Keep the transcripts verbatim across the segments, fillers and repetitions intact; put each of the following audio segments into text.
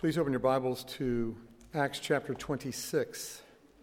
Please open your Bibles to Acts chapter twenty-six.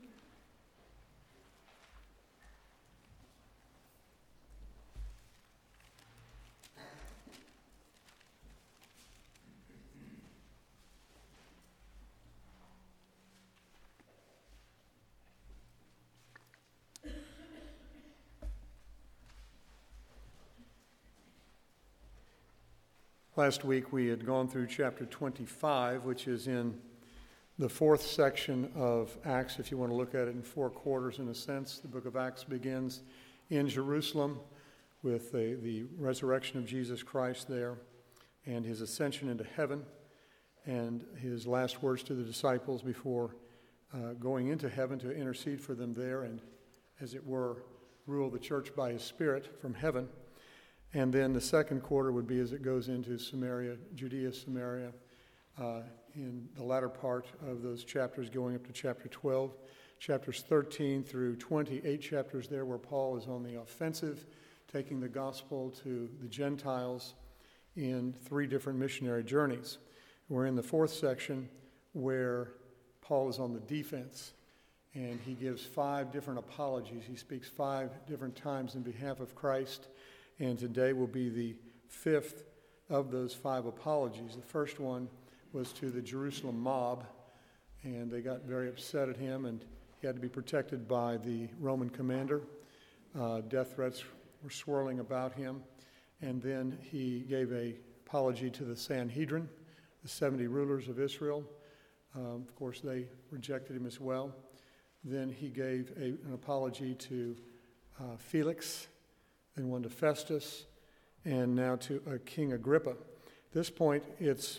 Last week we had gone through chapter twenty-five, which is in the fourth section of Acts. If you want to look at it in four quarters in a sense, the book of Acts begins in Jerusalem with the, the resurrection of Jesus Christ there and his ascension into heaven and his last words to the disciples before uh, going into heaven to intercede for them there and, as it were, rule the church by his Spirit from heaven. And then the second quarter would be as it goes into Samaria, Judea, Samaria, uh, in the latter part of those chapters going up to chapter twelve. Chapters thirteen through twenty, eight chapters there where Paul is on the offensive, taking the gospel to the Gentiles in three different missionary journeys. We're in the fourth section where Paul is on the defense, and he gives five different apologies. He speaks five different times in behalf of Christ. And today will be the fifth of those five apologies. The first one was to the Jerusalem mob, and they got very upset at him, and he had to be protected by the Roman commander. Uh, death threats were swirling about him. And then he gave an apology to the Sanhedrin, the seventy rulers of Israel. Um, of course, they rejected him as well. Then he gave a, an apology to uh, Felix, and one to Festus, and now to uh, King Agrippa. At this point, it's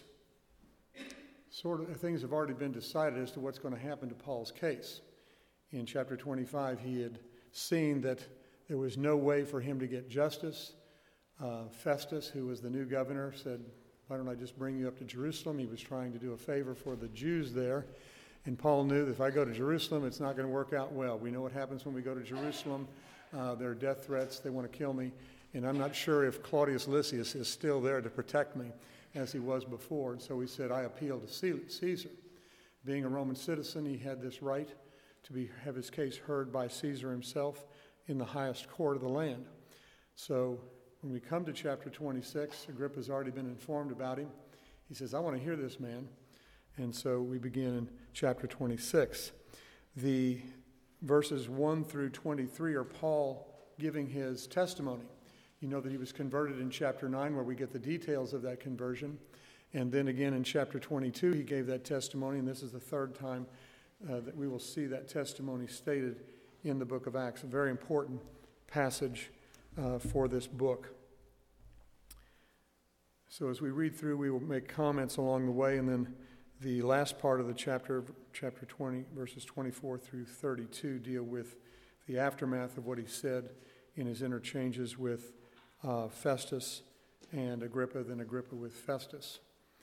sort of, things have already been decided as to what's going to happen to Paul's case. In chapter twenty-five, he had seen that there was no way for him to get justice. Uh, Festus, who was the new governor, said, why don't I just bring you up to Jerusalem? He was trying to do a favor for the Jews there. And Paul knew that if I go to Jerusalem, it's not going to work out well. We know what happens when we go to Jerusalem. Uh, there are death threats. They want to kill me. And I'm not sure if Claudius Lysias is still there to protect me as he was before. And so he said, I appeal to Caesar. Being a Roman citizen, he had this right to be have his case heard by Caesar himself in the highest court of the land. So when we come to chapter twenty-six, Agrippa's already been informed about him. He says, I want to hear this man. And so we begin in chapter twenty-six. The verses one through twenty-three are Paul giving his testimony. You know that he was converted in chapter nine, where we get the details of that conversion. And then again in chapter twenty-two, he gave that testimony, and this is the third time uh, that we will see that testimony stated in the book of Acts. A very important passage uh, for this book. So as we read through, we will make comments along the way, and then the last part of the chapter, chapter twenty, verses twenty-four through thirty-two, deal with the aftermath of what he said in his interchanges with uh, Festus and Agrippa, then Agrippa with Festus.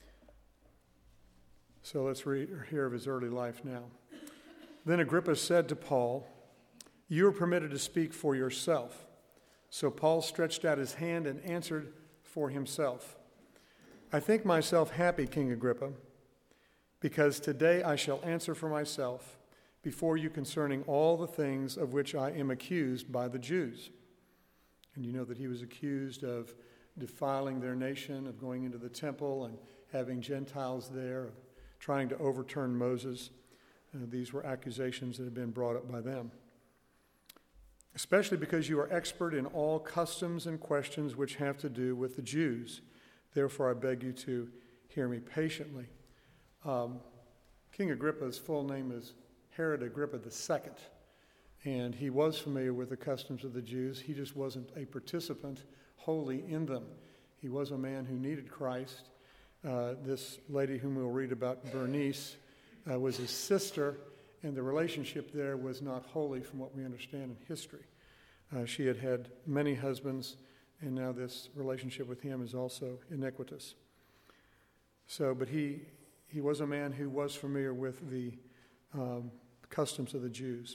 So let's read, hear of his early life now. Then Agrippa said to Paul, you are permitted to speak for yourself. So Paul stretched out his hand and answered for himself. I think myself happy, King Agrippa, because today I shall answer for myself before you concerning all the things of which I am accused by the Jews. And you know that he was accused of defiling their nation, of going into the temple and having Gentiles there, of trying to overturn Moses. Uh, these were accusations that had been brought up by them. Especially because you are expert in all customs and questions which have to do with the Jews. Therefore I beg you to hear me patiently. Um, King Agrippa's full name is Herod Agrippa the Second, and he was familiar with the customs of the Jews. He just wasn't a participant wholly in them. He was a man who needed Christ. Uh, this lady whom we'll read about, Bernice, uh, was his sister, and the relationship there was not holy from what we understand in history. Uh, she had had many husbands, and now this relationship with him is also iniquitous. So, but he he was a man who was familiar with the um, customs of the Jews.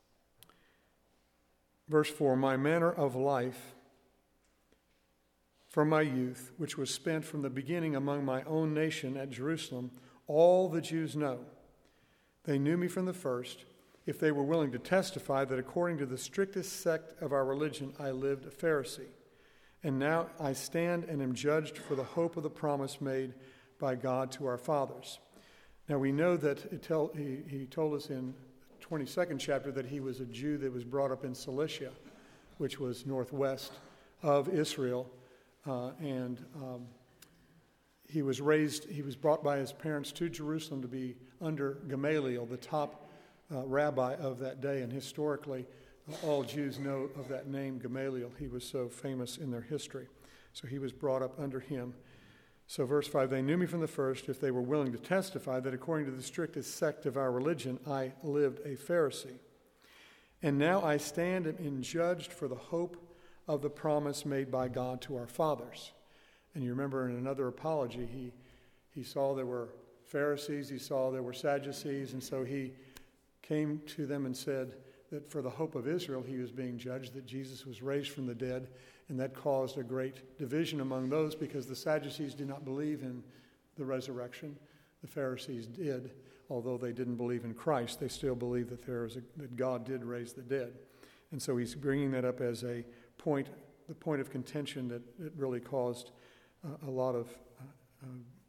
Verse four, my manner of life from my youth, which was spent from the beginning among my own nation at Jerusalem, all the Jews know. They knew me from the first, if they were willing to testify that according to the strictest sect of our religion, I lived a Pharisee. And now I stand and am judged for the hope of the promise made by God to our fathers. Now we know that it tell, he, he told us in the twenty-second chapter that he was a Jew that was brought up in Cilicia, which was northwest of Israel. Uh, and um, he was raised, he was brought by his parents to Jerusalem to be under Gamaliel, the top uh, rabbi of that day. And historically, uh, all Jews know of that name, Gamaliel. He was so famous in their history. So he was brought up under him. So verse five, they knew me from the first, if they were willing to testify that according to the strictest sect of our religion, I lived a Pharisee. And now I stand and am judged for the hope of the promise made by God to our fathers. And you remember in another apology, he, he saw there were Pharisees, he saw there were Sadducees, and so he came to them and said that for the hope of Israel he was being judged, that Jesus was raised from the dead, and that caused a great division among those because the Sadducees did not believe in the resurrection. The Pharisees did, although they didn't believe in Christ. They still believed that there was a, that God did raise the dead. And so he's bringing that up as a point, the point of contention that it really caused uh, a lot of uh, uh,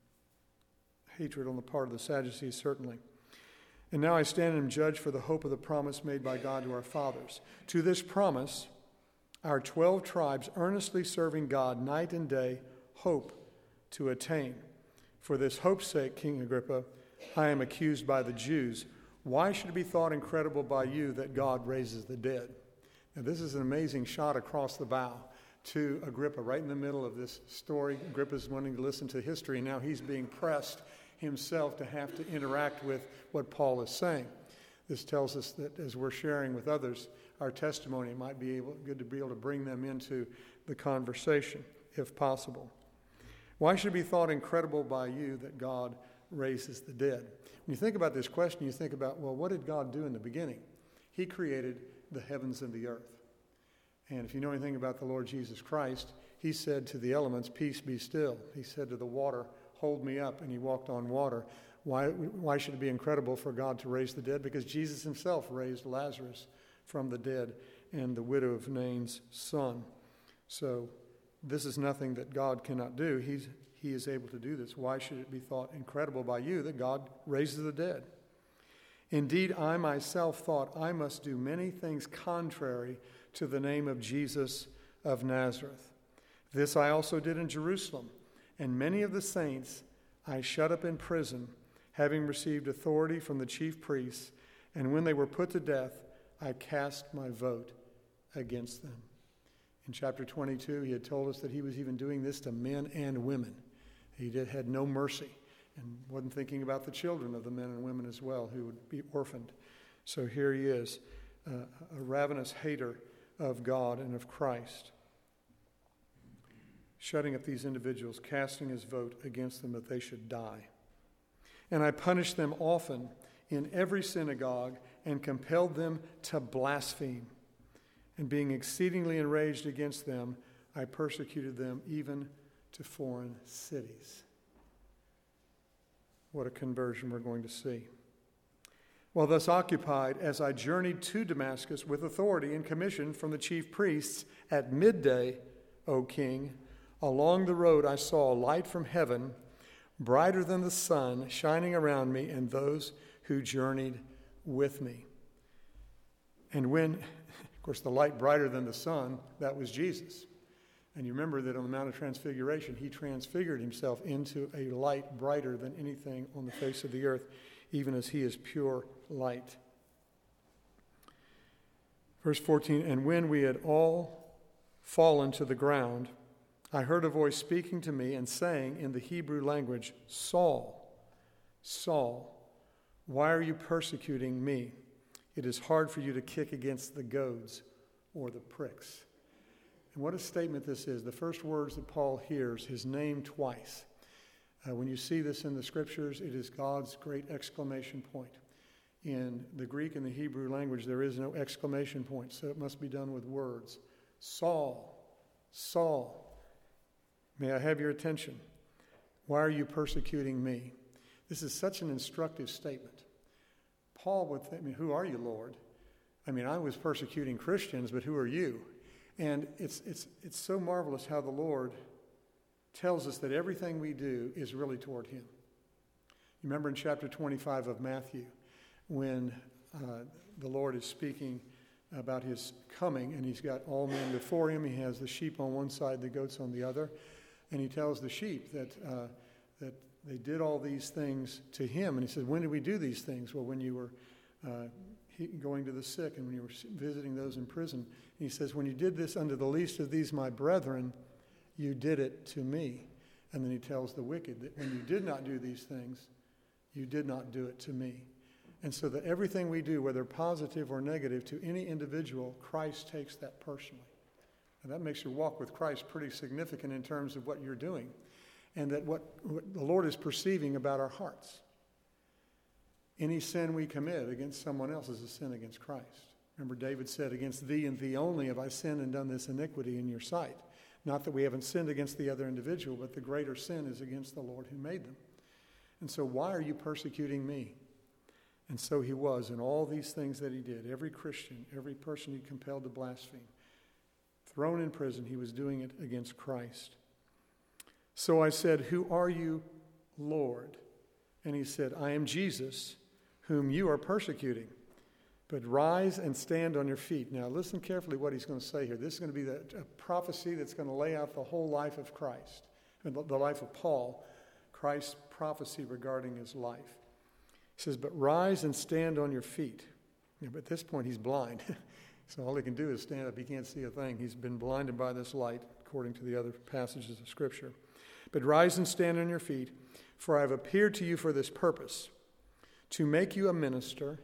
hatred on the part of the Sadducees, certainly. And now I stand and am judged for the hope of the promise made by God to our fathers. To this promise, our twelve tribes, earnestly serving God night and day, hope to attain. For this hope's sake, King Agrippa, I am accused by the Jews. Why should it be thought incredible by you that God raises the dead? Now, this is an amazing shot across the bow to Agrippa, right in the middle of this story. Agrippa's wanting to listen to history, and now he's being pressed himself to have to interact with what Paul is saying. This tells us that as we're sharing with others our testimony, it might be able, good to be able to bring them into the conversation, if possible. Why should it be thought incredible by you that God raises the dead? When you think about this question, you think about, well, what did God do in the beginning? He created the heavens and the earth. And if you know anything about the Lord Jesus Christ, he said to the elements, peace be still. He said to the water, hold me up, and he walked on water. Why, why should it be incredible for God to raise the dead? Because Jesus himself raised Lazarus from the dead and the widow of Nain's son. So this is nothing that God cannot do. He's, he is able to do this. Why should it be thought incredible by you that God raises the dead? Indeed, I myself thought I must do many things contrary to the name of Jesus of Nazareth. This I also did in Jerusalem, and many of the saints I shut up in prison, having received authority from the chief priests, and when they were put to death, I cast my vote against them. In chapter twenty-two, he had told us that he was even doing this to men and women. He did, had no mercy and wasn't thinking about the children of the men and women as well who would be orphaned. So here he is, uh, a ravenous hater of God and of Christ, shutting up these individuals, casting his vote against them that they should die. And I punished them often in every synagogue and compelled them to blaspheme. And being exceedingly enraged against them, I persecuted them even to foreign cities. What a conversion we're going to see. While thus occupied, as I journeyed to Damascus with authority and commission from the chief priests at midday, O king, along the road I saw a light from heaven, brighter than the sun, shining around me and those who journeyed with me. And when, of course, the light brighter than the sun, that was Jesus. And you remember that on the Mount of Transfiguration, he transfigured himself into a light brighter than anything on the face of the earth, even as he is pure light. Verse fourteen, and when we had all fallen to the ground, I heard a voice speaking to me and saying in the Hebrew language, Saul, Saul, why are you persecuting me? It is hard for you to kick against the goads or the pricks. And what a statement this is. The first words that Paul hears, his name twice. Uh, when you see this in the scriptures, it is God's great exclamation point. In the Greek and the Hebrew language, there is no exclamation point, so it must be done with words. Saul, Saul. May I have your attention? Why are you persecuting me? This is such an instructive statement. Paul would think, I mean, who are you, Lord? I mean, I was persecuting Christians, but who are you? And it's it's it's so marvelous how the Lord tells us that everything we do is really toward him. You remember in chapter twenty-five of Matthew, when uh, the Lord is speaking about his coming, and he's got all men before him. He has the sheep on one side, the goats on the other. And he tells the sheep that uh, that they did all these things to him. And he says, when did we do these things? Well, when you were uh, he, going to the sick and when you were visiting those in prison. And he says, when you did this unto the least of these my brethren, you did it to me. And then he tells the wicked that when you did not do these things, you did not do it to me. And so that everything we do, whether positive or negative, to any individual, Christ takes that personally. And that makes your walk with Christ pretty significant in terms of what you're doing. And that what, what the Lord is perceiving about our hearts. Any sin we commit against someone else is a sin against Christ. Remember, David said, against thee and thee only have I sinned and done this iniquity in your sight. Not that we haven't sinned against the other individual, but the greater sin is against the Lord who made them. And so why are you persecuting me? And so he was in all these things that he did. Every Christian, every person he compelled to blaspheme, thrown in prison, he was doing it against Christ. So I said, who are you, Lord? And he said, I am Jesus, whom you are persecuting. But rise and stand on your feet. Now listen carefully what he's going to say here. This is going to be the, a prophecy that's going to lay out the whole life of Christ, and the life of Paul, Christ's prophecy regarding his life. He says, but rise and stand on your feet. Yeah, but at this point, he's blind. So all he can do is stand up. He can't see a thing. He's been blinded by this light, according to the other passages of Scripture. But rise and stand on your feet, for I have appeared to you for this purpose, to make you a minister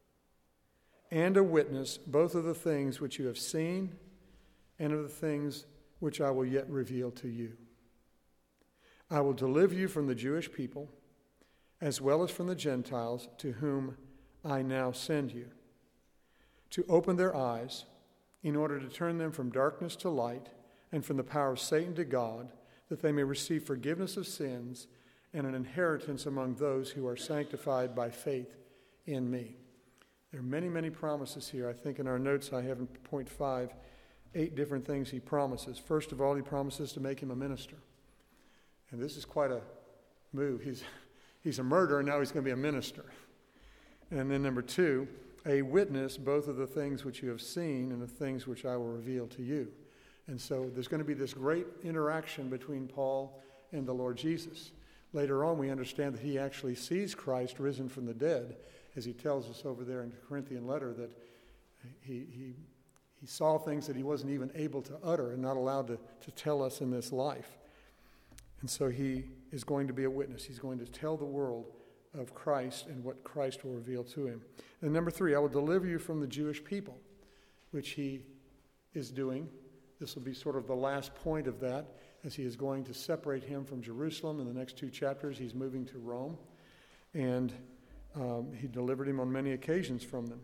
and a witness, both of the things which you have seen and of the things which I will yet reveal to you. I will deliver you from the Jewish people, as well as from the Gentiles, to whom I now send you, to open their eyes, in order to turn them from darkness to light, and from the power of Satan to God, that they may receive forgiveness of sins and an inheritance among those who are sanctified by faith in me. There are many, many promises here. I think in our notes I have in point five, eight different things he promises. First of all, he promises to make him a minister. And this is quite a move. He's, he's a murderer, and now he's going to be a minister. And then number two, a witness, both of the things which you have seen and the things which I will reveal to you. And so there's going to be this great interaction between Paul and the Lord Jesus. Later on, we understand that he actually sees Christ risen from the dead, as he tells us over there in the Corinthian letter that he, he, he saw things that he wasn't even able to utter and not allowed to, to tell us in this life. And so he is going to be a witness. He's going to tell the world of Christ and what Christ will reveal to him. And number three, I will deliver you from the Jewish people, which he is doing. This will be sort of the last point of that, as he is going to separate him from Jerusalem. In the next two chapters, he's moving to Rome. And um, he delivered him on many occasions from them,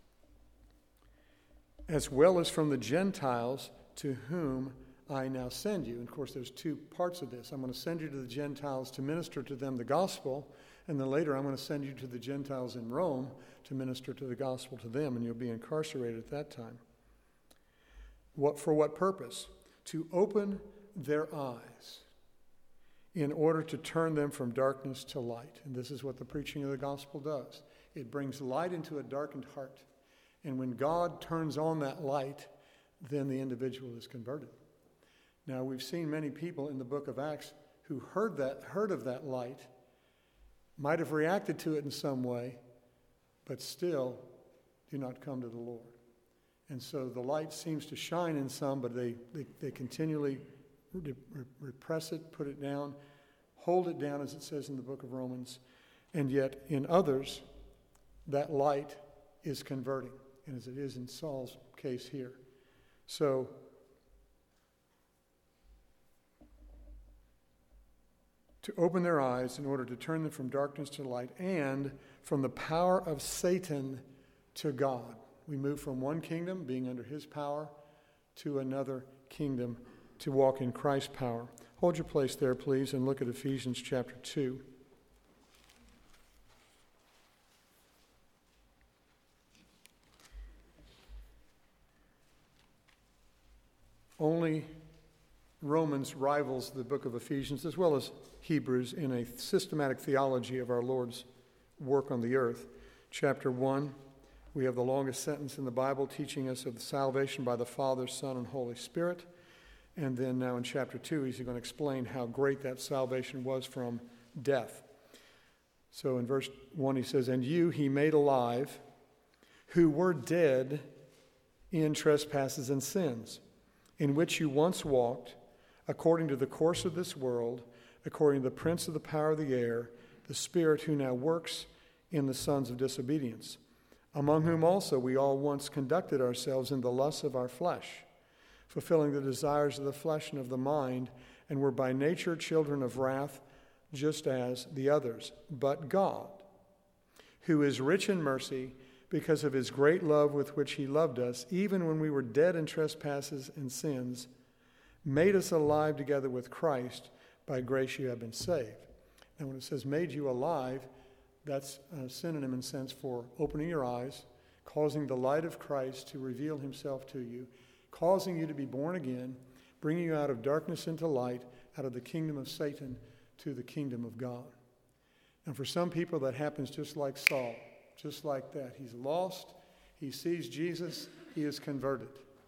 as well as from the Gentiles, to whom I now send you. And of course, there's two parts of this. I'm going to send you to the Gentiles to minister to them the gospel, and then later I'm going to send you to the Gentiles in Rome to minister to the gospel to them, and you'll be incarcerated at that time. What, for what purpose? To open their eyes in order to turn them from darkness to light. And this is what the preaching of the gospel does. It brings light into a darkened heart. And when God turns on that light, then the individual is converted. Now, we've seen many people in the book of Acts who heard that, heard of that light, might have reacted to it in some way, but still do not come to the Lord. And so the light seems to shine in some, but they, they, they continually re- repress it, put it down, hold it down, as it says in the book of Romans. And yet in others, that light is converting, and as it is in Saul's case here. So to open their eyes in order to turn them from darkness to light and from the power of Satan to God. We move from one kingdom, being under his power, to another kingdom to walk in Christ's power. Hold your place there, please, and look at Ephesians chapter two. Only Romans rivals the book of Ephesians, as well as Hebrews, in a systematic theology of our Lord's work on the earth. Chapter one, we have the longest sentence in the Bible teaching us of the salvation by the Father, Son, and Holy Spirit. And then now in chapter two, he's going to explain how great that salvation was from death. So in verse one, he says, "And you he made alive, who were dead in trespasses and sins, in which you once walked, according to the course of this world, according to the prince of the power of the air, the spirit who now works in the sons of disobedience, among whom also we all once conducted ourselves in the lusts of our flesh, fulfilling the desires of the flesh and of the mind, and were by nature children of wrath, just as the others. But God, who is rich in mercy, because of his great love with which he loved us, even when we were dead in trespasses and sins, made us alive together with Christ. By grace you have been saved." Now when it says made you alive, that's a synonym in sense for opening your eyes, causing the light of Christ to reveal himself to you, causing you to be born again, bringing you out of darkness into light, out of the kingdom of Satan to the kingdom of God. And for some people that happens just like Saul, just like that. He's lost, he sees Jesus, he is converted.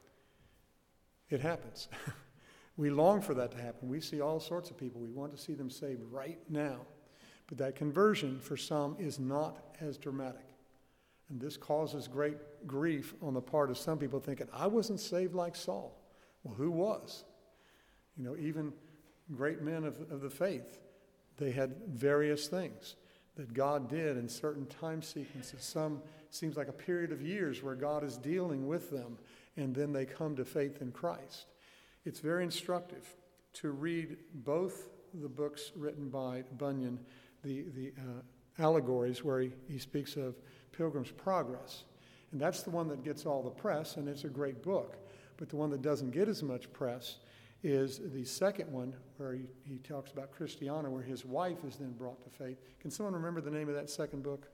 It happens. We long for that to happen. We see all sorts of people. We want to see them saved right now. But that conversion for some is not as dramatic. And this causes great grief on the part of some people thinking, I wasn't saved like Saul. Well, who was? You know, even great men of, of the faith, they had various things that God did in certain time sequences. Some seems like a period of years where God is dealing with them, and then they come to faith in Christ. It's very instructive to read both the books written by Bunyan, the, the uh, allegories where he, he speaks of Pilgrim's Progress. And that's the one that gets all the press, and it's a great book. But the one that doesn't get as much press is the second one, where he, he talks about Christiana, where his wife is then brought to faith. Can someone remember the name of that second book?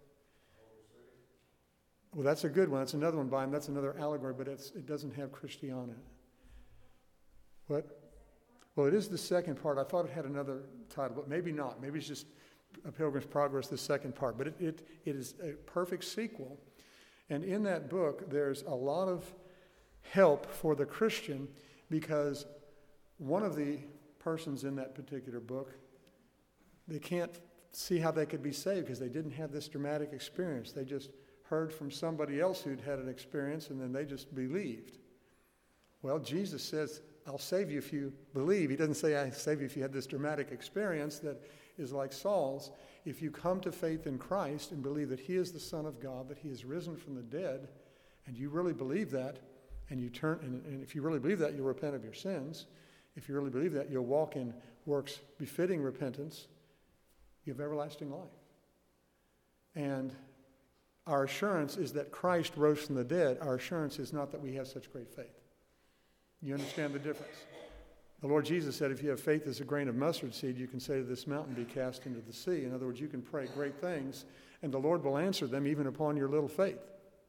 Well, that's a good one. That's another one by him. That's another allegory, but it's, it doesn't have Christiana in it. What? Well, it is the second part. I thought it had another title, but maybe not. Maybe it's just A Pilgrim's Progress, the second part. But it, it, it is a perfect sequel. And in that book, there's a lot of help for the Christian, because one of the persons in that particular book, they can't see how they could be saved because they didn't have this dramatic experience. They just heard from somebody else who'd had an experience, and then they just believed. Well, Jesus says, I'll save you if you believe. He doesn't say, I'll save you if you had this dramatic experience that is like Saul's. If you come to faith in Christ and believe that he is the Son of God, that he is risen from the dead, and you really believe that, and you turn, and, and if you really believe that, you'll repent of your sins. If you really believe that, you'll walk in works befitting repentance. You have everlasting life. And our assurance is that Christ rose from the dead. Our assurance is not that we have such great faith. You understand the difference? The Lord Jesus said, if you have faith as a grain of mustard seed, you can say to this mountain, be cast into the sea. In other words, you can pray great things, and the Lord will answer them even upon your little faith.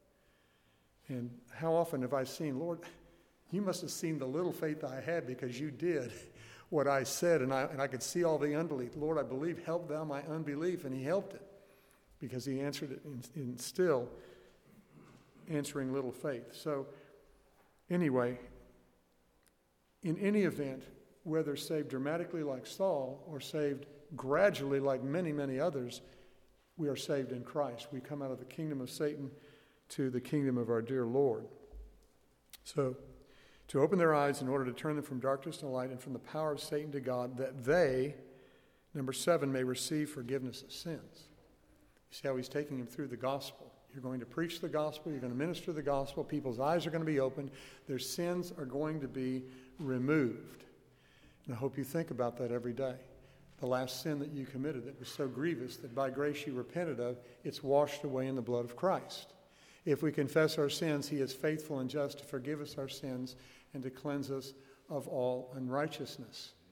And how often have I seen, Lord, you must have seen the little faith I had because you did what I said, and I, and I could see all the unbelief. Lord, I believe, help thou my unbelief, and he helped it because he answered it in, in still answering little faith. So anyway, in any event, whether saved dramatically like Saul or saved gradually like many, many others, we are saved in Christ. We come out of the kingdom of Satan to the kingdom of our dear Lord. So, to open their eyes in order to turn them from darkness to light and from the power of Satan to God, that they, number seven, may receive forgiveness of sins. You see how he's taking them through the gospel. You're going to preach the gospel. You're going to minister the gospel. People's eyes are going to be opened. Their sins are going to be removed. And I hope you think about that every day. The last sin that you committed that was so grievous that by grace you repented of, it's washed away in the blood of Christ. If we confess our sins, he is faithful and just to forgive us our sins and to cleanse us of all unrighteousness.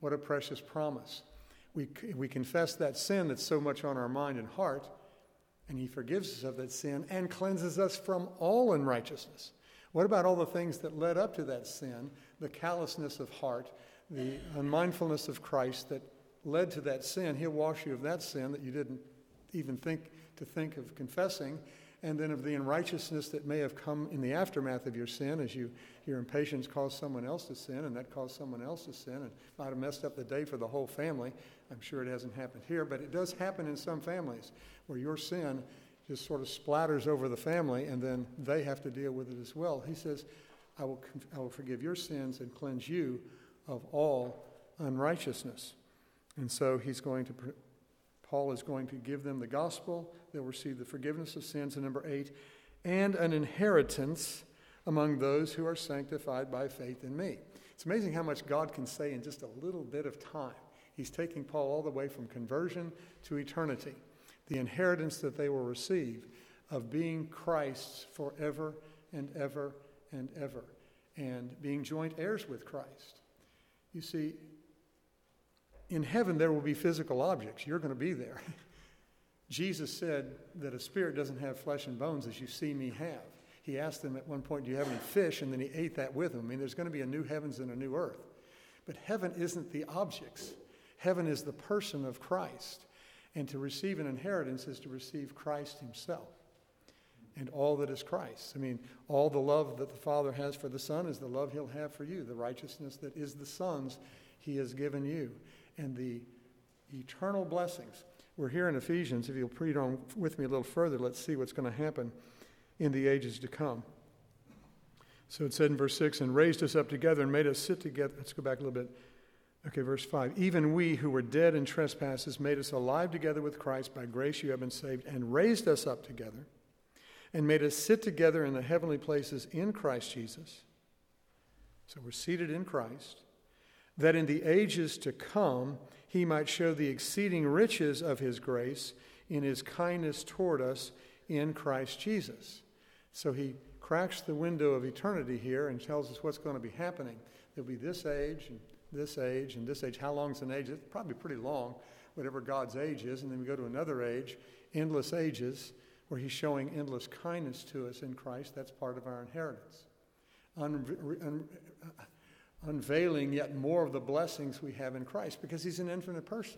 What a precious promise. We, we confess that sin that's so much on our mind and heart, and he forgives us of that sin and cleanses us from all unrighteousness. What about all the things that led up to that sin, the callousness of heart, the unmindfulness of Christ that led to that sin? He'll wash you of that sin that you didn't even think to think of confessing, and then of the unrighteousness that may have come in the aftermath of your sin as you, your impatience caused someone else to sin, and that caused someone else to sin, and might have messed up the day for the whole family. I'm sure it hasn't happened here, but it does happen in some families where your sin just sort of splatters over the family, and then they have to deal with it as well. He says, I will, I will forgive your sins and cleanse you of all unrighteousness. And so he's going to, Paul is going to give them the gospel. They'll receive the forgiveness of sins. And number eight, and an inheritance among those who are sanctified by faith in me. It's amazing how much God can say in just a little bit of time. He's taking Paul all the way from conversion to eternity. The inheritance that they will receive of being Christ's forever and ever and ever, and being joint heirs with Christ. You see, in heaven there will be physical objects. You're going to be there. Jesus said that a spirit doesn't have flesh and bones as you see me have. He asked them at one point, do you have any fish? And then he ate that with them. I mean, there's going to be a new heavens and a new earth. But heaven isn't the objects. Heaven is the person of Christ. And to receive an inheritance is to receive Christ himself and all that is Christ. I mean, all the love that the Father has for the Son is the love he'll have for you. The righteousness that is the Son's he has given you. And the eternal blessings. We're here in Ephesians. If you'll read on with me a little further, let's see what's going to happen in the ages to come. So it said in verse six, and raised us up together and made us sit together. Let's go back a little bit. Okay, verse five. Even we who were dead in trespasses made us alive together with Christ. By grace you have been saved, and raised us up together and made us sit together in the heavenly places in Christ Jesus. So we're seated in Christ, that in the ages to come he might show the exceeding riches of his grace in his kindness toward us in Christ Jesus. So he cracks the window of eternity here and tells us what's going to be happening. There'll be this age and this age and this age. How long is an age? It's probably pretty long, whatever God's age is. And then we go to another age, endless ages, where he's showing endless kindness to us in Christ. That's part of our inheritance. Un- un- unveiling yet more of the blessings we have in Christ, because he's an infinite person.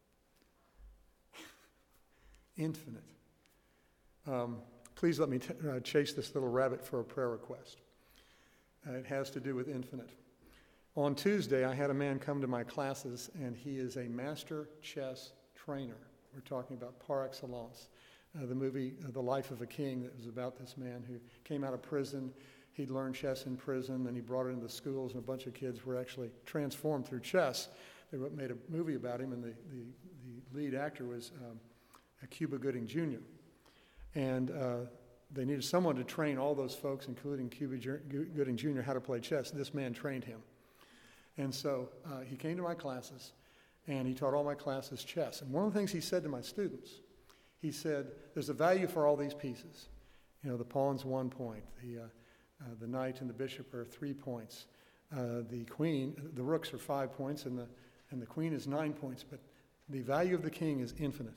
Infinite. Um, please let me t- uh, chase this little rabbit for a prayer request. Uh, it has to do with infinite. On Tuesday, I had a man come to my classes, and he is a master chess trainer. We're talking about par excellence. Uh, the movie uh, The Life of a King, that was about this man who came out of prison. He'd learned chess in prison, and he brought it into the schools, and a bunch of kids were actually transformed through chess. They made a movie about him, and the, the, the lead actor was um, Cuba Gooding Junior And uh, they needed someone to train all those folks, including Cuba Gooding Junior, how to play chess. This man trained him. And so uh, he came to my classes, and he taught all my classes chess. And one of the things he said to my students, he said, there's a value for all these pieces. You know, the pawn's one point, the, uh, uh, the knight and the bishop are three points. Uh, the queen, the rooks are five points, and the, and the queen is nine points. But the value of the king is infinite.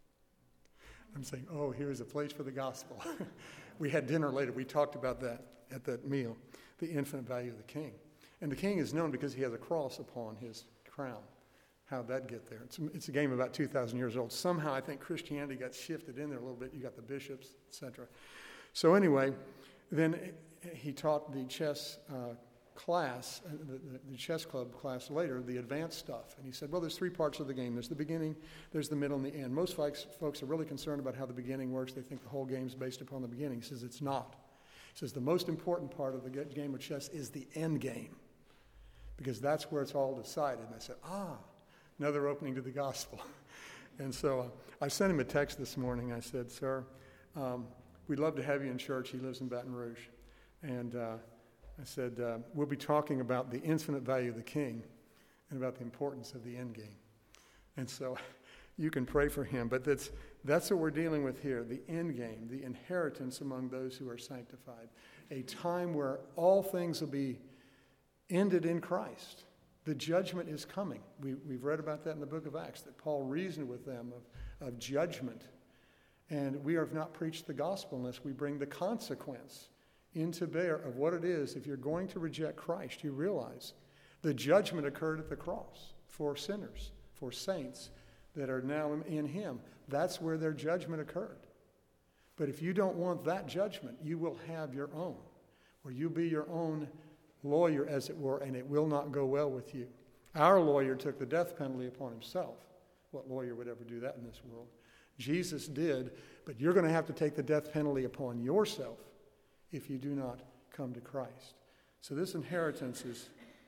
I'm saying, oh, here's a place for the gospel. We had dinner later. We talked about that at that meal, the infinite value of the king. And the king is known because he has a cross upon his crown. How'd that get there? It's, it's a game about two thousand years old. Somehow I think Christianity got shifted in there a little bit. You got the bishops, et cetera. So anyway, then he taught the chess uh, class, uh, the, the chess club class later, the advanced stuff. And he said, well, there's three parts of the game. There's the beginning, there's the middle, and the end. Most folks, folks are really concerned about how the beginning works. They think the whole game's based upon the beginning. He says it's not. He says the most important part of the game of chess is the end game, because that's where it's all decided. And I said, ah, another opening to the gospel. And so uh, I sent him a text this morning. I said, sir, um, we'd love to have you in church. He lives in Baton Rouge. And uh, I said, uh, we'll be talking about the infinite value of the king and about the importance of the end game. And so you can pray for him. But that's, that's what we're dealing with here, the end game, the inheritance among those who are sanctified, a time where all things will be ended in Christ. The judgment is coming. We, we've read about that in the book of Acts, that Paul reasoned with them of, of judgment. And we have not preached the gospel unless we bring the consequence into bear of what it is. If you're going to reject Christ, you realize the judgment occurred at the cross for sinners, for saints that are now in him. That's where their judgment occurred. But if you don't want that judgment, you will have your own, where you be your own lawyer, as it were, and it will not go well with you. Our lawyer took the death penalty upon himself. What lawyer would ever do that in this world? Jesus did, but you're going to have to take the death penalty upon yourself if you do not come to Christ. So this inheritance is,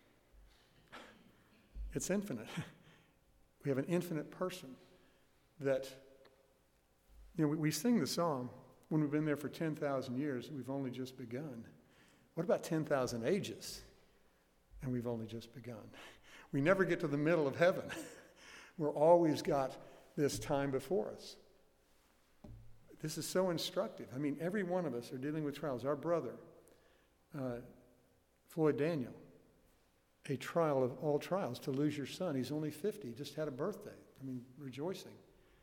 it's infinite. We have an infinite person that, you know, we, we sing the song, when we've been there for ten thousand years, we've only just begun. What about ten thousand ages? And we've only just begun. We never get to the middle of heaven. We're always got this time before us. This is so instructive. I mean, every one of us are dealing with trials. Our brother, uh, Floyd Daniel, a trial of all trials, to lose your son. He's only fifty, he just had a birthday. I mean, rejoicing.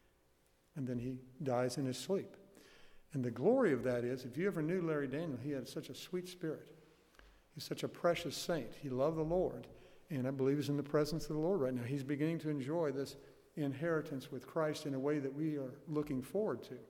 And then he dies in his sleep. And the glory of that is, if you ever knew Larry Daniel, he had such a sweet spirit. He's such a precious saint. He loved the Lord, and I believe he's in the presence of the Lord right now. He's beginning to enjoy this inheritance with Christ in a way that we are looking forward to.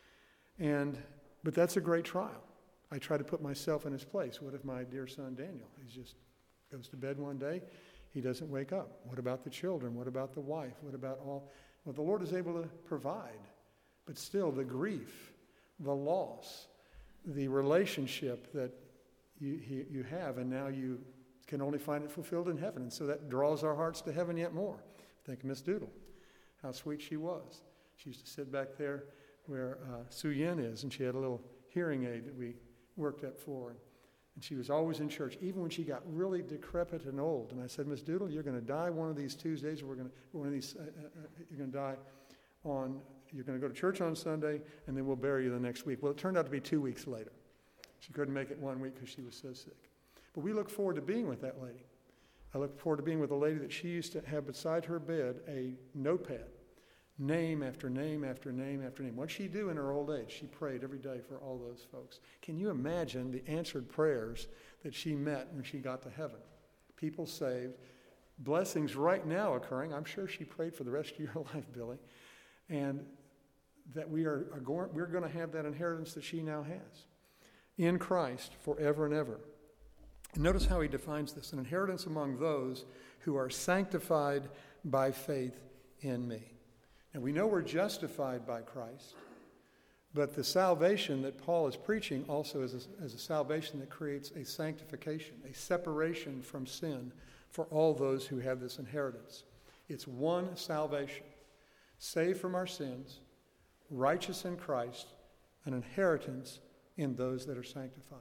And but that's a great trial. I try to put myself in his place. What if my dear son Daniel, he just goes to bed one day, he doesn't wake up? What about the children? What about the wife? What about all? Well, the Lord is able to provide, but still the grief, the loss, the relationship that you, you, you have, and now you can only find it fulfilled in heaven. And so that draws our hearts to heaven yet more. Think of Miss Doodle, how sweet she was. She used to sit back there where uh, Sue Yen is, and she had a little hearing aid that we worked at for her. And she was always in church, even when she got really decrepit and old. And I said, Miss Doodle, you're going to die one of these Tuesdays. We're going to one of these. Uh, uh, you're going to die on. You're going to go to church on Sunday, and then we'll bury you the next week. Well, it turned out to be two weeks later. She couldn't make it one week because she was so sick. But we look forward to being with that lady. I look forward to being with a lady that she used to have beside her bed a notepad, name after name after name after name. What did she do in her old age? She prayed every day for all those folks. Can you imagine the answered prayers that she met when she got to heaven? People saved, blessings right now occurring. I'm sure she prayed for the rest of your life, Billy. And that we are, are going, we're going to have that inheritance that she now has in Christ forever and ever. And notice how he defines this: an inheritance among those who are sanctified by faith in me. And we know we're justified by Christ, but the salvation that Paul is preaching also is a, is a salvation that creates a sanctification, a separation from sin for all those who have this inheritance. It's one salvation: saved from our sins, righteous in Christ, an inheritance in those that are sanctified.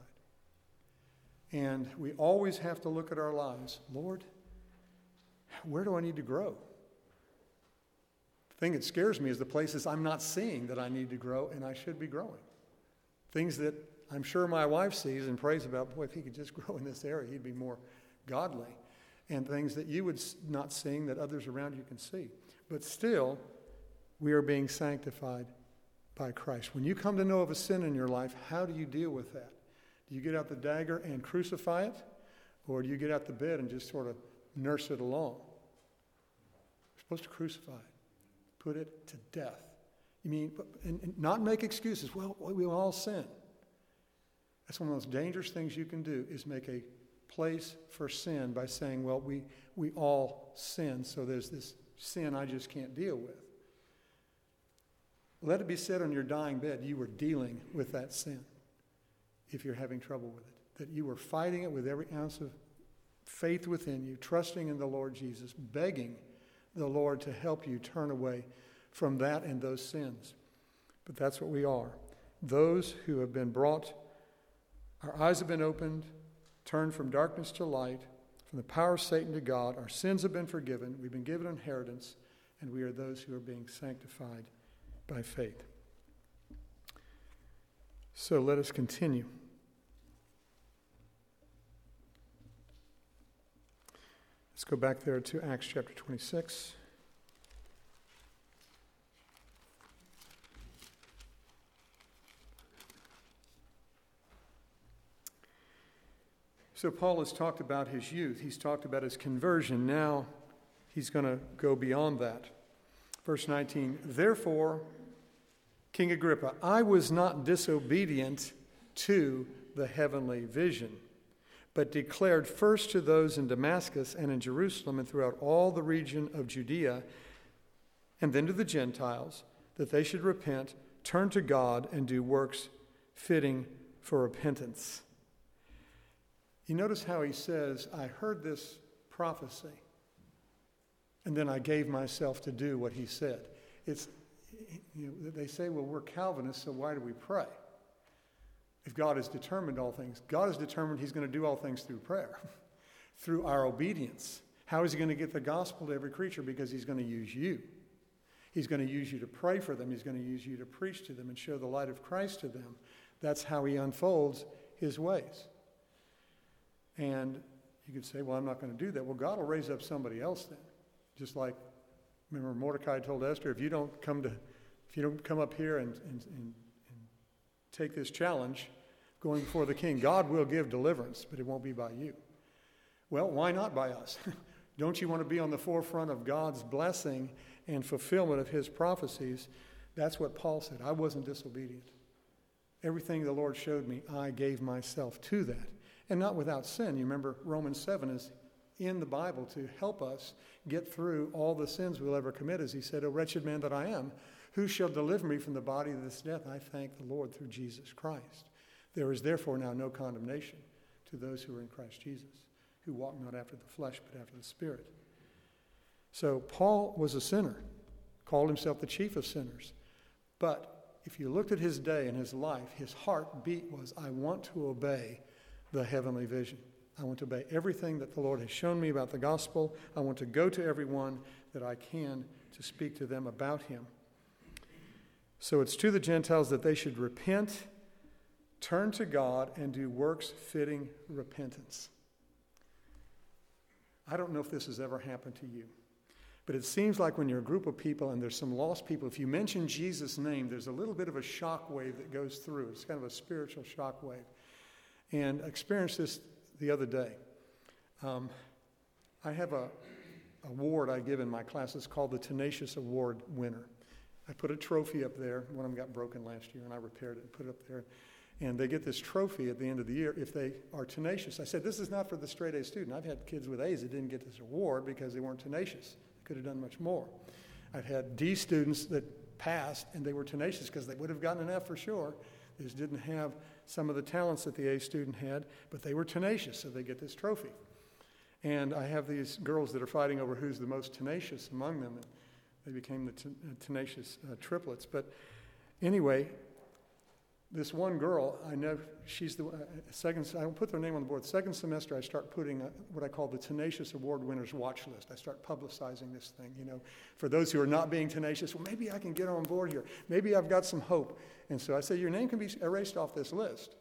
And we always have to look at our lives. Lord, where do I need to grow? The thing that scares me is the places I'm not seeing that I need to grow and I should be growing. Things that I'm sure my wife sees and prays about. Boy, if he could just grow in this area, he'd be more godly. And things that you would not seeing that others around you can see. But still, we are being sanctified by Christ. When you come to know of a sin in your life, how do you deal with that? Do you get out the dagger and crucify it? Or do you get out the bed and just sort of nurse it along? You're supposed to crucify it. Put it to death. You mean, and, and not make excuses. Well, we all sin. That's one of the most dangerous things you can do, is make a place for sin by saying, well, we, we all sin, so there's this sin I just can't deal with. Let it be said on your dying bed, you were dealing with that sin if you're having trouble with it. That you were fighting it with every ounce of faith within you, trusting in the Lord Jesus, begging the Lord to help you turn away from that and those sins. But that's what we are. Those who have been brought, our eyes have been opened, turned from darkness to light, from the power of Satan to God. Our sins have been forgiven. We've been given inheritance, and we are those who are being sanctified by faith. So let us continue. Let's Let's go back there to Acts chapter twenty-six. So Paul has talked about his youth. He's talked about his conversion. Now he's going to go beyond that. Verse nineteen, therefore, King Agrippa, I was not disobedient to the heavenly vision, but declared first to those in Damascus and in Jerusalem and throughout all the region of Judea, and then to the Gentiles, that they should repent, turn to God, and do works fitting for repentance. You notice how he says, I heard this prophecy, and then I gave myself to do what he said. It's, you know, they say, well, we're Calvinists, so why do we pray? If God has determined all things, God has determined he's going to do all things through prayer, through our obedience. How is he going to get the gospel to every creature? Because he's going to use you. He's going to use you to pray for them. He's going to use you to preach to them and show the light of Christ to them. That's how he unfolds his ways. And you could say, well, I'm not going to do that. Well, God will raise up somebody else then. Just like, remember Mordecai told Esther, if you don't come to, if you don't come up here and, and, and, and take this challenge going before the king, God will give deliverance, but it won't be by you. Well, why not by us? Don't you want to be on the forefront of God's blessing and fulfillment of his prophecies? That's what Paul said. I wasn't disobedient. Everything the Lord showed me, I gave myself to that. And not without sin. You remember Romans seven is in the Bible to help us get through all the sins we'll ever commit. As he said, O wretched man that I am, who shall deliver me from the body of this death? I thank the Lord through Jesus Christ. There is therefore now no condemnation to those who are in Christ Jesus, who walk not after the flesh, but after the Spirit. So Paul was a sinner, called himself the chief of sinners. But if you looked at his day and his life, his heartbeat was, I want to obey the heavenly vision. I want to obey everything that the Lord has shown me about the gospel. I want to go to everyone that I can to speak to them about him. So it's to the Gentiles that they should repent, turn to God, and do works fitting repentance. I don't know if this has ever happened to you, but it seems like when you're a group of people and there's some lost people, if you mention Jesus' name, there's a little bit of a shock wave that goes through. It's kind of a spiritual shock wave. And I experienced this the other day. Um, I have a award I give in my classes called the Tenacious Award winner. I put a trophy up there. One of them got broken last year, and I repaired it and put it up there. And they get this trophy at the end of the year if they are tenacious. I said, this is not for the straight A student. I've had kids with A's that didn't get this award because they weren't tenacious. They could have done much more. I've had D students that passed, and they were tenacious because they would have gotten an F for sure. They just didn't have some of the talents that the A student had, but they were tenacious, so they get this trophy. And I have these girls that are fighting over who's the most tenacious among them. And they became the t- tenacious uh, triplets. But anyway, this one girl, I know she's the uh, second, I don't put their name on the board. Second semester, I start putting a, what I call the Tenacious Award Winners watch list. I start publicizing this thing, you know, for those who are not being tenacious. Well, maybe I can get on board here. Maybe I've got some hope. And so I say, your name can be erased off this list,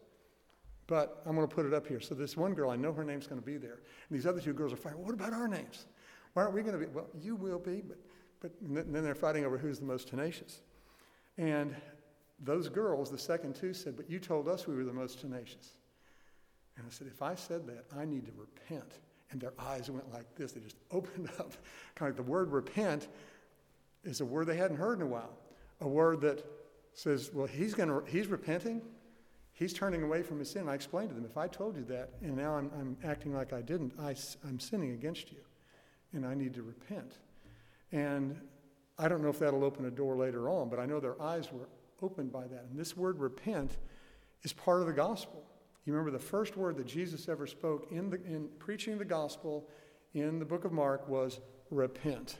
but I'm going to put it up here. So this one girl, I know her name's going to be there. And these other two girls are fighting, well, what about our names? Why aren't we going to be? Well, you will be, but, but and then they're fighting over who's the most tenacious. And those girls, the second two, said, but you told us we were the most tenacious. And I said, if I said that, I need to repent. And their eyes went like this. They just opened up. Kind of like the word repent is a word they hadn't heard in a while. A word that says, well, he's going to, he's repenting. He's turning away from his sin. And I explained to them, if I told you that, and now I'm, I'm acting like I didn't, I, I'm sinning against you. And I need to repent. And I don't know if that'll open a door later on, but I know their eyes were opened by that. And this word repent is part of the gospel. You remember the first word that Jesus ever spoke in, the, in preaching the gospel in the book of Mark was repent.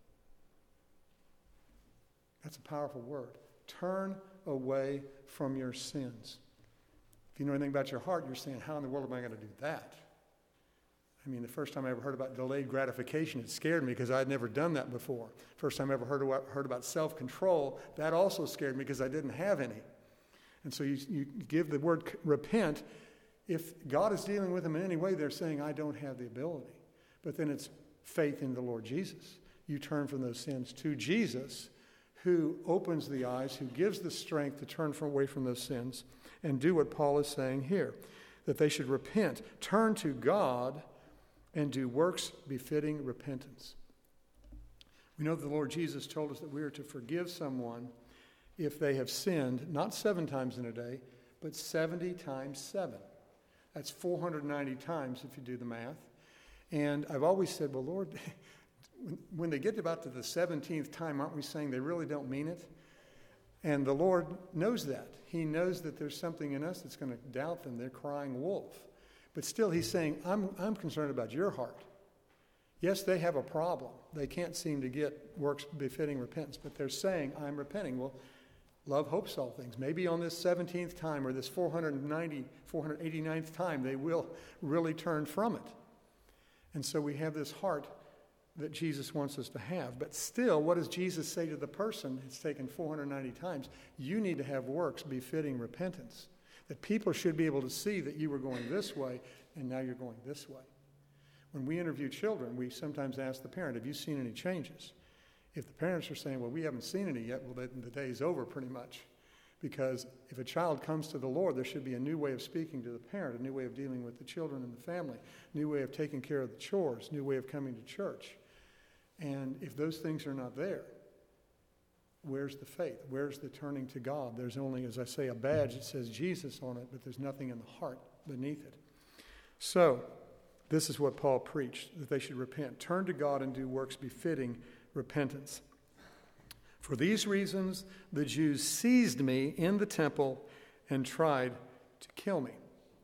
That's a powerful word. Turn away from your sins. If you know anything about your heart, you're saying, how in the world am I going to do that? I mean, the first time I ever heard about delayed gratification, it scared me because I'd never done that before. First time I ever heard about, heard about self-control, that also scared me because I didn't have any. And so you, you give the word repent. If God is dealing with them in any way, they're saying, I don't have the ability. But then it's faith in the Lord Jesus. You turn from those sins to Jesus, who opens the eyes, who gives the strength to turn from, away from those sins and do what Paul is saying here, that they should repent, turn to God, and do works befitting repentance. We know that the Lord Jesus told us that we are to forgive someone if they have sinned, not seven times in a day, but seventy times seven. That's four hundred ninety times if you do the math. And I've always said, well, Lord, when they get about to the seventeenth time, aren't we saying they really don't mean it? And the Lord knows that. He knows that there's something in us that's going to doubt them. They're crying wolf. But still, he's saying, I'm, I'm concerned about your heart. Yes, they have a problem. They can't seem to get works befitting repentance, but they're saying, I'm repenting. Well, love hopes all things. Maybe on this seventeenth time or this four hundred ninety, four hundred eighty-ninth time, they will really turn from it. And so we have this heart that Jesus wants us to have. But still, what does Jesus say to the person? It's taken four hundred ninety times. You need to have works befitting repentance. That people should be able to see that you were going this way and now you're going this way. When we interview children, we sometimes ask the parent, have you seen any changes? If the parents are saying, well, we haven't seen any yet, well, then the day's over pretty much. Because if a child comes to the Lord, there should be a new way of speaking to the parent, a new way of dealing with the children in the family, a new way of taking care of the chores, a new way of coming to church. And if those things are not there, where's the faith? Where's the turning to God? There's only, as I say, a badge that says Jesus on it, but there's nothing in the heart beneath it. So, this is what Paul preached, that they should repent, turn to God and do works befitting repentance. For these reasons, the Jews seized me in the temple and tried to kill me.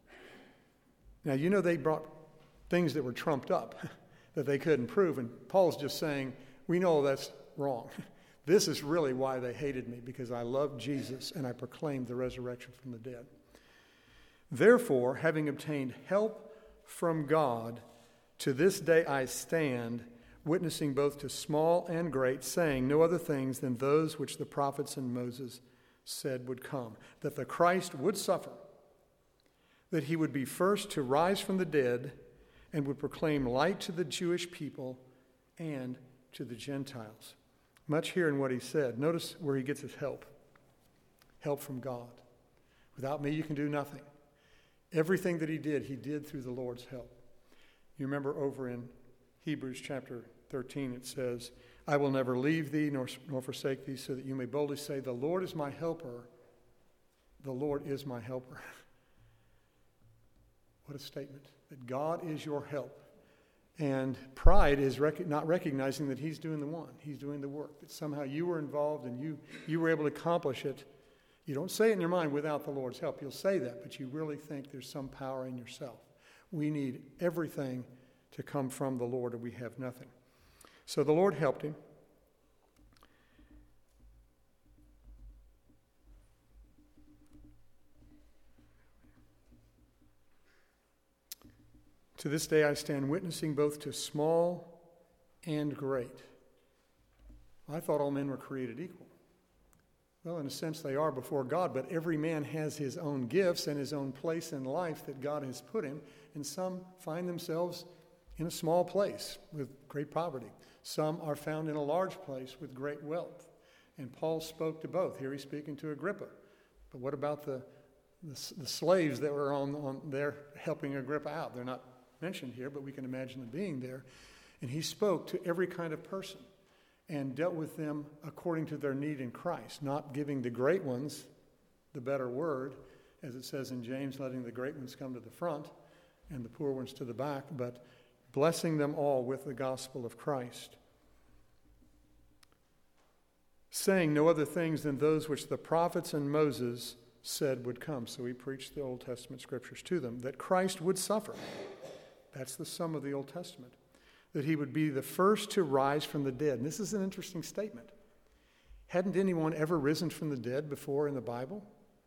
Now, you know they brought things that were trumped up that they couldn't prove, and Paul's just saying, we know that's wrong. This is really why they hated me, because I loved Jesus and I proclaimed the resurrection from the dead. Therefore, having obtained help from God, to this day I stand, witnessing both to small and great, saying no other things than those which the prophets and Moses said would come, that the Christ would suffer, that he would be first to rise from the dead, and would proclaim light to the Jewish people and to the Gentiles. Much here in what he said. Notice where he gets his help. Help from God. Without me, you can do nothing. Everything that he did, he did through the Lord's help. You remember over in Hebrews chapter thirteen, it says, I will never leave thee nor, nor forsake thee, so that you may boldly say, the Lord is my helper. The Lord is my helper. What a statement. That God is your help. And pride is rec- not recognizing that he's doing the one. He's doing the work. That somehow you were involved and you, you were able to accomplish it. You don't say it in your mind without the Lord's help. You'll say that, but you really think there's some power in yourself. We need everything to come from the Lord, or we have nothing. So the Lord helped him. To this day I stand witnessing both to small and great. I thought all men were created equal. Well, in a sense they are before God, but every man has his own gifts and his own place in life that God has put him, and some find themselves in a small place with great poverty. Some are found in a large place with great wealth. And Paul spoke to both. Here he's speaking to Agrippa. But what about the, the, the slaves that were on, on there helping Agrippa out? They're not mentioned here, but we can imagine them being there. And he spoke to every kind of person and dealt with them according to their need in Christ, not giving the great ones the better word, as it says in James, letting the great ones come to the front and the poor ones to the back, but blessing them all with the gospel of Christ, saying no other things than those which the prophets and Moses said would come. So he preached the Old Testament scriptures to them, that Christ would suffer. That's the sum of the Old Testament. That he would be the first to rise from the dead. And this is an interesting statement. Hadn't anyone ever risen from the dead before in the Bible?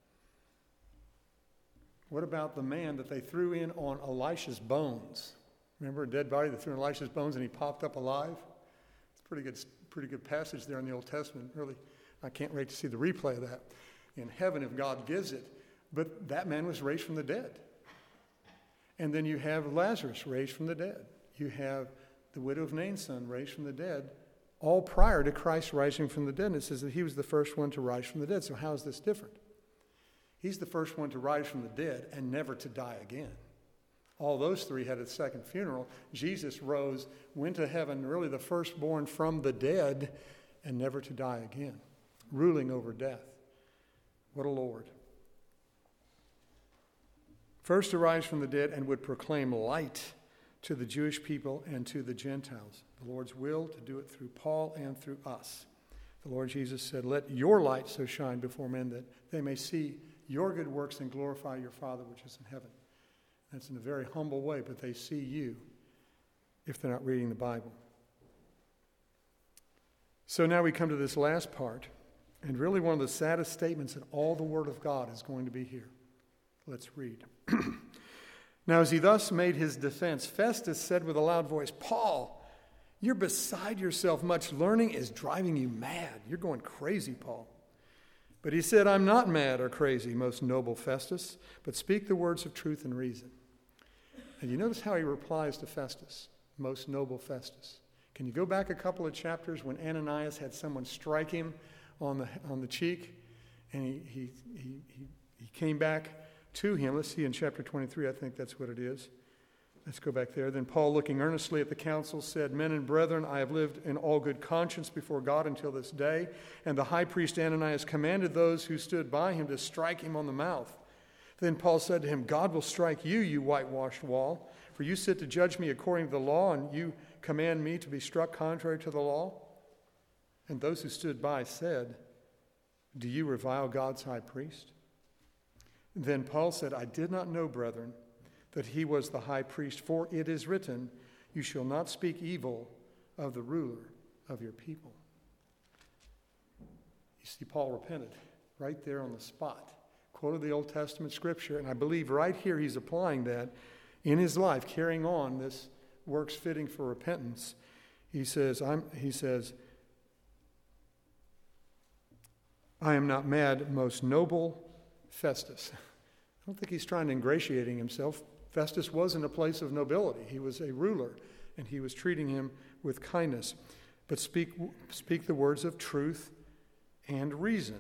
What about the man that they threw in on Elisha's bones? Remember a dead body that threw in Elisha's bones and he popped up alive? It's a pretty good, pretty good passage there in the Old Testament. Really, I can't wait to see the replay of that in heaven if God gives it. But that man was raised from the dead. And then you have Lazarus raised from the dead. You have the widow of Nain's son raised from the dead, all prior to Christ rising from the dead. And it says that he was the first one to rise from the dead. So how is this different? He's the first one to rise from the dead and never to die again. All those three had a second funeral. Jesus rose, went to heaven, really the firstborn from the dead, and never to die again, ruling over death. What a Lord. First to rise from the dead and would proclaim light to the Jewish people and to the Gentiles. The Lord's will to do it through Paul and through us. The Lord Jesus said, "Let your light so shine before men that they may see your good works and glorify your Father which is in heaven." That's in a very humble way, but they see you if they're not reading the Bible. So now we come to this last part, and really one of the saddest statements in all the Word of God is going to be here. Let's read. Now as he thus made his defense, Festus said with a loud voice, "Paul, you're beside yourself. Much learning is driving you mad. You're going crazy, Paul." But he said, "I'm not mad or crazy, most noble Festus, but speak the words of truth and reason." And you notice how he replies to Festus, most noble Festus. Can you go back a couple of chapters when Ananias had someone strike him on the on the cheek, and he he he he, he came back to him. Let's see in chapter twenty-three, I think that's what it is. Let's go back there. Then Paul, looking earnestly at the council, said, "Men and brethren, I have lived in all good conscience before God until this day." And the high priest Ananias commanded those who stood by him to strike him on the mouth. Then Paul said to him, "God will strike you, you whitewashed wall, for you sit to judge me according to the law, and you command me to be struck contrary to the law?" And those who stood by said, "Do you revile God's high priest?" Then Paul said, "I did not know, brethren, that he was the high priest, for it is written, you shall not speak evil of the ruler of your people." You see, Paul repented right there on the spot. Quoted the Old Testament scripture, and I believe right here he's applying that in his life, carrying on this works fitting for repentance. He says, I'm, he says, "I am not mad, most noble Festus." I don't think he's trying to ingratiating himself. Festus was in a place of nobility. He was a ruler, and he was treating him with kindness. But speak, speak the words of truth and reason.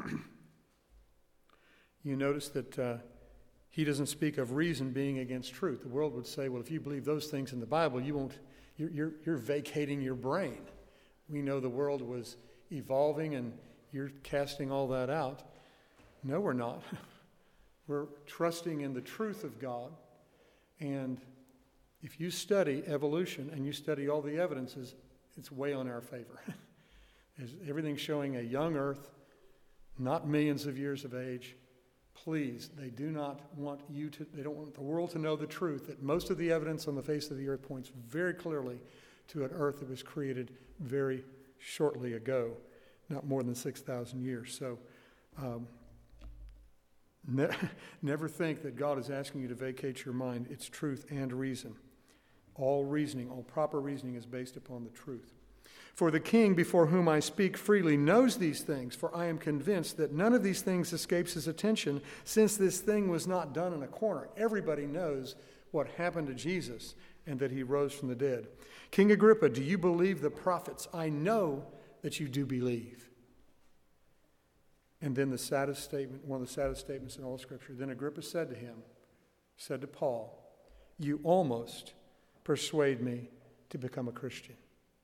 You notice that uh, he doesn't speak of reason being against truth. The world would say, well, if you believe those things in the Bible, you won't. You're, you're, you're vacating your brain. We know the world was evolving, and you're casting all that out. No, we're not. We're trusting in the truth of God. And if you study evolution and you study all the evidences, it's way on our favor. Everything's showing a young earth, not millions of years of age. Please, they do not want you to, they don't want the world to know the truth, that most of the evidence on the face of the earth points very clearly to an earth that was created very shortly ago, not more than six thousand years. So um, ne- never think that God is asking you to vacate your mind. It's truth and reason. All reasoning, all proper reasoning is based upon the truth. "For the king before whom I speak freely knows these things, for I am convinced that none of these things escapes his attention, since this thing was not done in a corner." Everybody knows what happened to Jesus and that he rose from the dead. "King Agrippa, do you believe the prophets? I know that you do believe." And then the saddest statement, one of the saddest statements in all Scripture. "Then Agrippa said to him, said to Paul, you almost persuade me to become a Christian,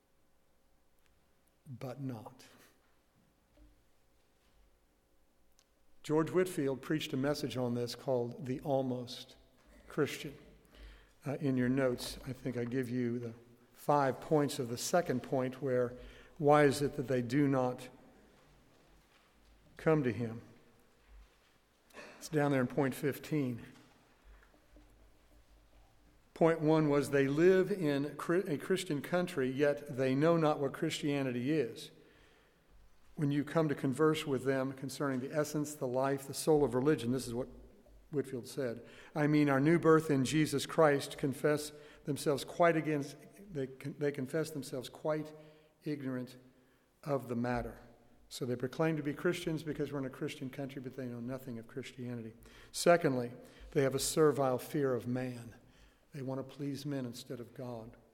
but not." George Whitefield preached a message on this called The Almost Christian. Uh, in your notes, I think I give you the five points of the second point where, why is it that they do not come to him? It's down there in point fifteen. Point one was they live in a Christian country, yet they know not what Christianity is. When you come to converse with them concerning the essence, the life, the soul of religion, this is what Whitefield said. I mean, our new birth in Jesus Christ confess themselves quite against, they, they confess themselves quite ignorant of the matter. So they proclaim to be Christians because we're in a Christian country, but they know nothing of Christianity. Secondly, they have a servile fear of man. They want to please men instead of God.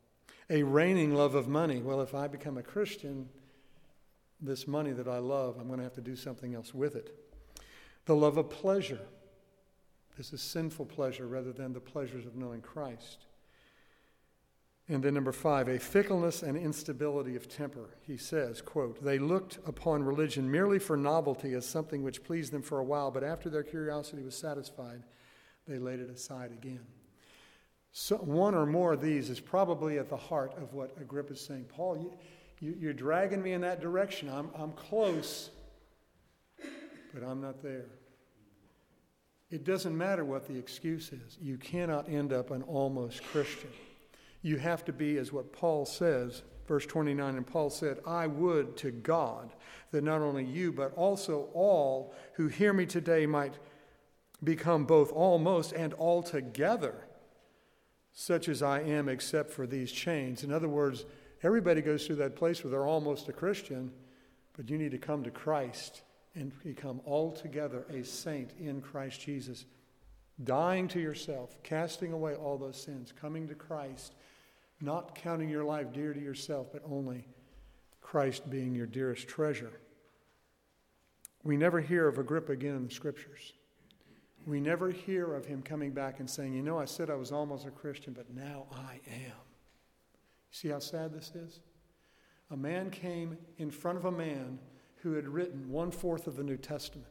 A reigning love of money. Well, if I become a Christian, this money that I love, I'm going to have to do something else with it. The love of pleasure. This is sinful pleasure rather than the pleasures of knowing Christ. And then number five, a fickleness and instability of temper. He says, quote, they looked upon religion merely for novelty as something which pleased them for a while, but after their curiosity was satisfied, they laid it aside again. So one or more of these is probably at the heart of what Agrippa is saying. Paul, you, you, you're dragging me in that direction. I'm, I'm close, but I'm not there. It doesn't matter what the excuse is. You cannot end up an almost Christian. You have to be, as what Paul says, verse twenty-nine, and Paul said, I would to God that not only you, but also all who hear me today might become both almost and altogether such as I am, except for these chains. In other words, everybody goes through that place where they're almost a Christian, but you need to come to Christ and become altogether a saint in Christ Jesus, dying to yourself, casting away all those sins, coming to Christ, not counting your life dear to yourself, but only Christ being your dearest treasure. We never hear of Agrippa again in the Scriptures. We never hear of him coming back and saying, you know, I said I was almost a Christian, but now I am. See how sad this is? A man came in front of a man who had written one-fourth of the New Testament,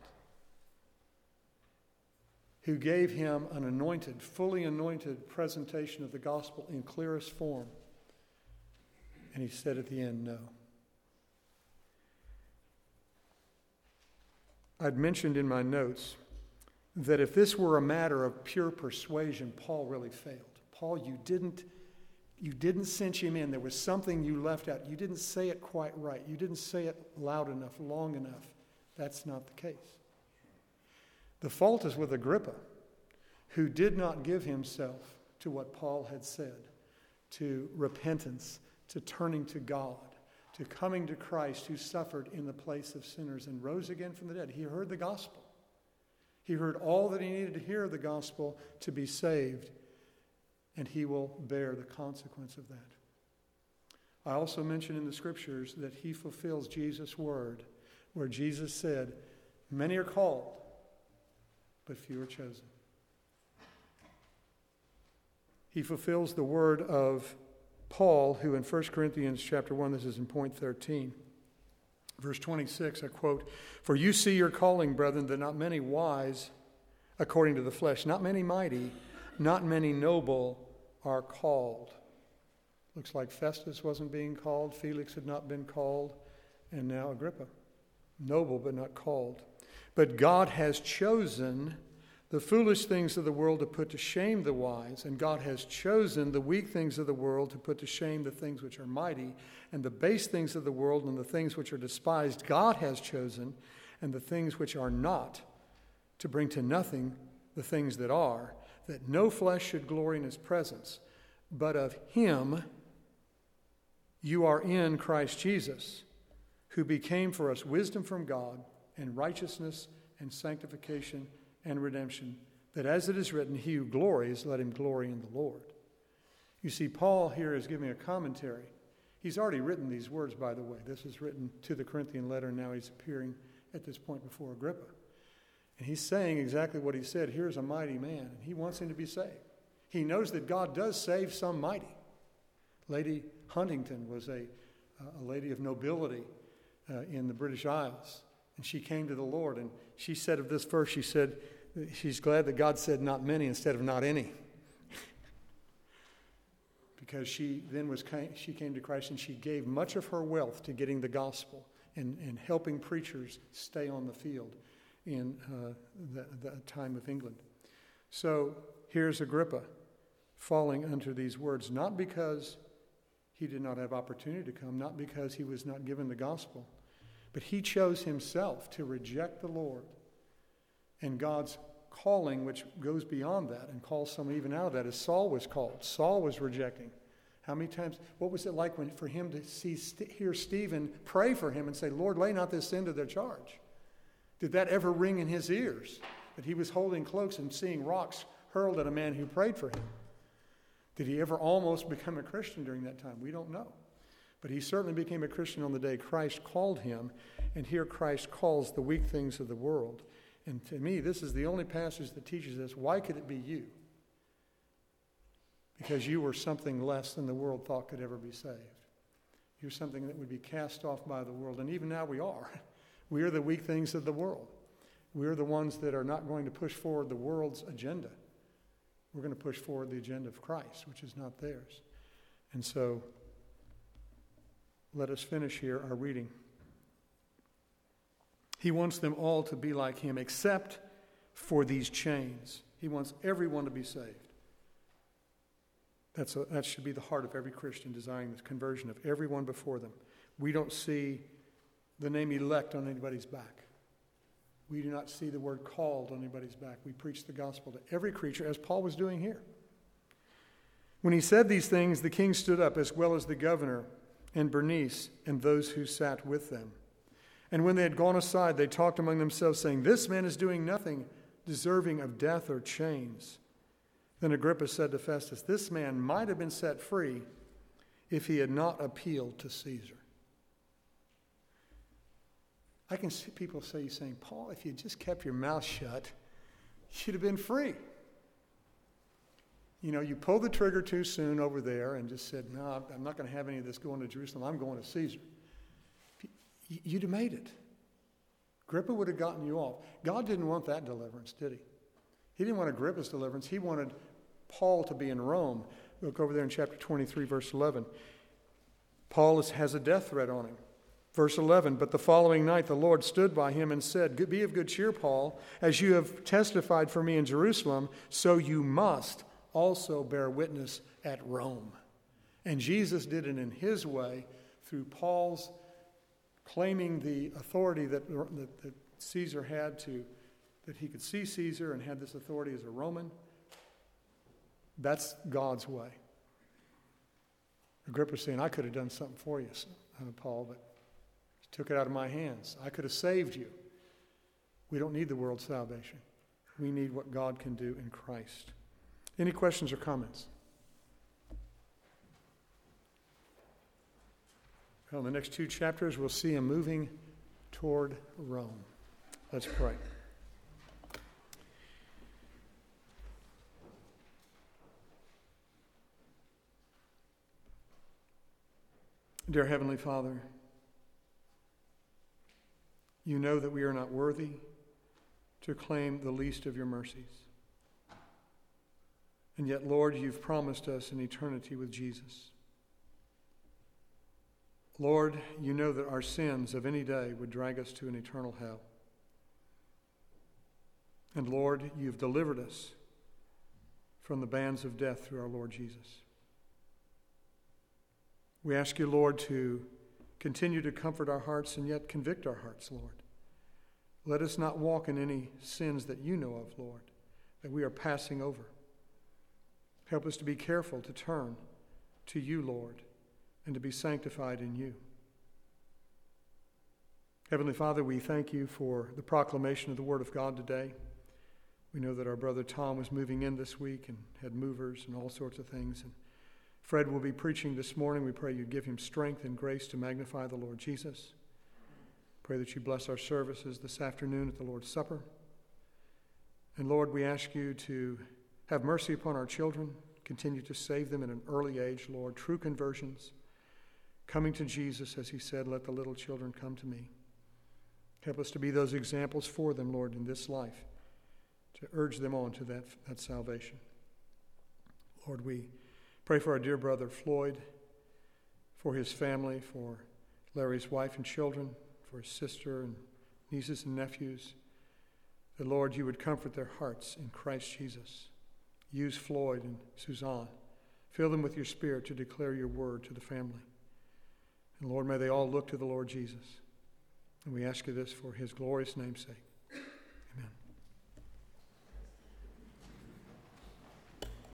who gave him an anointed, fully anointed presentation of the gospel in clearest form. And he said at the end, no. I'd mentioned in my notes that if this were a matter of pure persuasion, Paul really failed. Paul, you didn't, you didn't cinch him in. There was something you left out. You didn't say it quite right. You didn't say it loud enough, long enough. That's not the case. The fault is with Agrippa, who did not give himself to what Paul had said, to repentance, to turning to God, to coming to Christ, who suffered in the place of sinners and rose again from the dead. He heard the gospel. He heard all that he needed to hear of the gospel to be saved, and he will bear the consequence of that. I also mentioned in the Scriptures that he fulfills Jesus' word, where Jesus said, many are called, but few are chosen. He fulfills the word of Paul, who in First Corinthians chapter one, this is in point thirteen, verse twenty-six, I quote, for you see your calling, brethren, that not many wise according to the flesh, not many mighty, not many noble are called. Looks like Festus wasn't being called, Felix had not been called, and now Agrippa. Noble but not called. But God has chosen the foolish things of the world to put to shame the wise, and God has chosen the weak things of the world to put to shame the things which are mighty, and the base things of the world and the things which are despised God has chosen, and the things which are not, to bring to nothing the things that are, that no flesh should glory in his presence. But of him you are in Christ Jesus, who became for us wisdom from God, and righteousness and sanctification and redemption, that as it is written, he who glories, let him glory in the Lord. You see, Paul here is giving a commentary. He's already written these words, by the way. This is written to the Corinthian letter, and now he's appearing at this point before Agrippa. And he's saying exactly what he said. Here's a mighty man, and he wants him to be saved. He knows that God does save some mighty. Lady Huntington was a, a lady of nobility uh, in the British Isles. And she came to the Lord, and she said of this verse, she said, she's glad that God said not many instead of not any. Because she then was, she came to Christ, and she gave much of her wealth to getting the gospel and, and helping preachers stay on the field in uh, the, the time of England. So here's Agrippa falling under these words, not because he did not have opportunity to come, not because he was not given the gospel, but he chose himself to reject the Lord and God's calling, which goes beyond that and calls someone even out of that, as Saul was called. Saul was rejecting. How many times, what was it like when, for him to see, hear Stephen pray for him and say, Lord, lay not this sin to their charge? Did that ever ring in his ears, that he was holding cloaks and seeing rocks hurled at a man who prayed for him? Did he ever almost become a Christian during that time? We don't know. But he certainly became a Christian on the day Christ called him. And here Christ calls the weak things of the world. And to me, this is the only passage that teaches us, why could it be you? Because you were something less than the world thought could ever be saved. You're something that would be cast off by the world. And even now we are. We are the weak things of the world. We are the ones that are not going to push forward the world's agenda. We're going to push forward the agenda of Christ, which is not theirs. And so, let us finish here our reading. He wants them all to be like him, except for these chains. He wants everyone to be saved. That's a, that should be the heart of every Christian, desiring the conversion of everyone before them. We don't see the name elect on anybody's back. We do not see the word called on anybody's back. We preach the gospel to every creature, as Paul was doing here. When he said these things, the king stood up, as well as the governor and Bernice and those who sat with them. And when they had gone aside, they talked among themselves, saying, "This man is doing nothing deserving of death or chains." Then Agrippa said to Festus, "This man might have been set free if he had not appealed to Caesar." I can see people say, saying, "Paul, if you just kept your mouth shut, you'd have been free." You know, you pulled the trigger too soon over there and just said, "No, I'm not going to have any of this going to Jerusalem. I'm going to Caesar." You'd have made it. Agrippa would have gotten you off. God didn't want that deliverance, did he? He didn't want Agrippa's deliverance. He wanted Paul to be in Rome. Look over there in chapter twenty-three, verse eleven. Paul is, has a death threat on him. Verse eleven, "But the following night the Lord stood by him and said, 'Be of good cheer, Paul, as you have testified for me in Jerusalem, so you must also bear witness at Rome.'" And Jesus did it in his way through Paul's claiming the authority that, that, that Caesar had to, that he could see Caesar and had this authority as a Roman. That's God's way. Agrippa's saying, "I could have done something for you, uh, Paul, but you took it out of my hands. I could have saved you." We don't need the world's salvation. We need what God can do in Christ. Any questions or comments? Well, in the next two chapters, we'll see him moving toward Rome. Let's pray. Dear Heavenly Father, you know that we are not worthy to claim the least of your mercies. And yet, Lord, you've promised us an eternity with Jesus. Lord, you know that our sins of any day would drag us to an eternal hell. And Lord, you've delivered us from the bands of death through our Lord Jesus. We ask you, Lord, to continue to comfort our hearts and yet convict our hearts, Lord. Let us not walk in any sins that you know of, Lord, that we are passing over. Help us to be careful to turn to you, Lord, and to be sanctified in you. Heavenly Father, we thank you for the proclamation of the Word of God today. We know that our brother Tom was moving in this week and had movers and all sorts of things. And Fred will be preaching this morning. We pray you give him strength and grace to magnify the Lord Jesus. Pray that you bless our services this afternoon at the Lord's Supper. And Lord, we ask you to have mercy upon our children. Continue to save them at an early age, Lord. True conversions. Coming to Jesus, as he said, "Let the little children come to me." Help us to be those examples for them, Lord, in this life, to urge them on to that, that salvation. Lord, we pray for our dear brother Floyd, for his family, for Larry's wife and children, for his sister and nieces and nephews. That, Lord, you would comfort their hearts in Christ Jesus. Use Floyd and Suzanne. Fill them with your Spirit to declare your word to the family. And Lord, may they all look to the Lord Jesus. And we ask you this for his glorious name's sake.